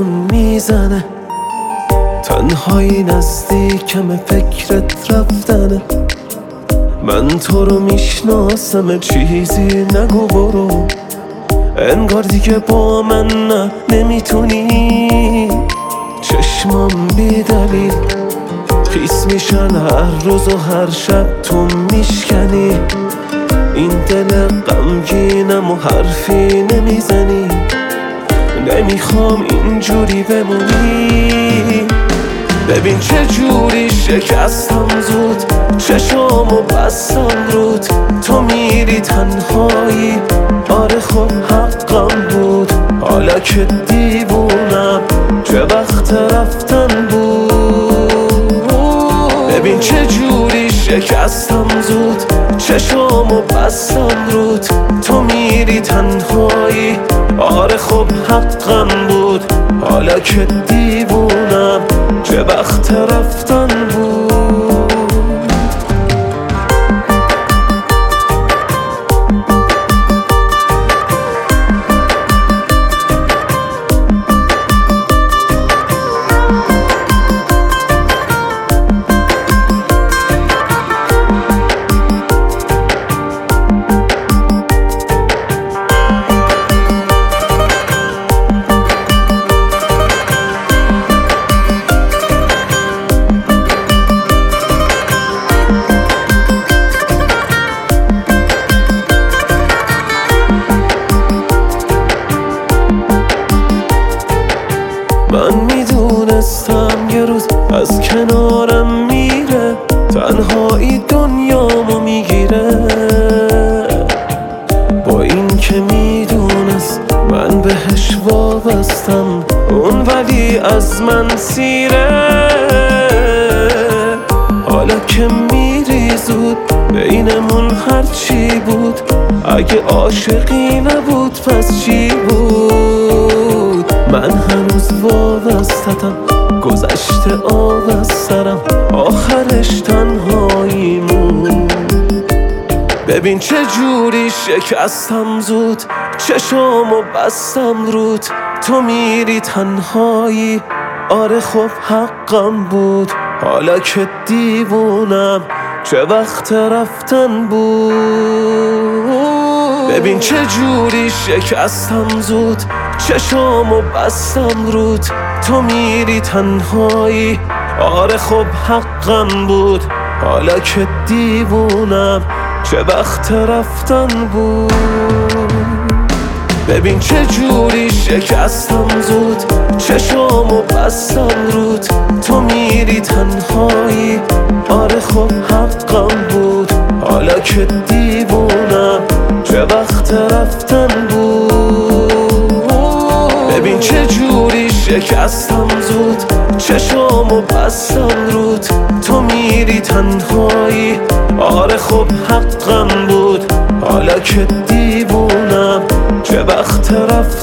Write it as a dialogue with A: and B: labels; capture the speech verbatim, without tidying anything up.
A: میزنه، تنهایی نزدیکم فکرت رفتنه. من تو رو میشناسم چیزی نگو برو، انگار دیگه با من نه نمیتونی. چشمام بی دلیل خیس میشن هر روز و هر شب تو میشکنی. این دل غمگینم و حرفی نمیزنی، نمیخوام اینجوری بمونی. ببین چه جوری شکستم زود، چشامو بستم رود. تو میری تنهایی، آره خب حقم بود. حالا که دیوونم چه وقت رفتن بود. ببین چه جوری شکستم زود، چشامو بستم رود. تو میری تنهایی، آره خب حقم بود. حالا که دیوونم چه وقت رفتن بود. من میدونستم یه روز از کنارم میره، تنهایی دنیامو میگیره. با این که میدونست من بهش وابستم، اون ولی از من سیره. حالا که میری زود بینمون هرچی بود، اگه عاشقی نبود پس چی بود؟ من هنوز وابستم، گذشته آب از سرم، آخرش تنهاییمون. ببین چه جوری شکستم زود، چشامو بستم رود. تو میری تنهایی، آره خب حقم بود. حالا که دیوونم چه وقت رفتن بود. ببین چه جوری شکستم زود، چشامو بستم رود. تو میری تنهایی، آره خب حقم بود. حالا که دیوونم چه وقت رفتن بود. ببین چه جوری شکستم زود، چشامو بستم رود. تو میری تنهایی، آره خب حقم بود. حالا که دیوونم چه وقت رفتن بود. ببین چه جوری شکستم زود، چشامو بستم رود. تو میری تنهایی، آره خب حقم بود. حالا که دیوونم چه وقت رفتن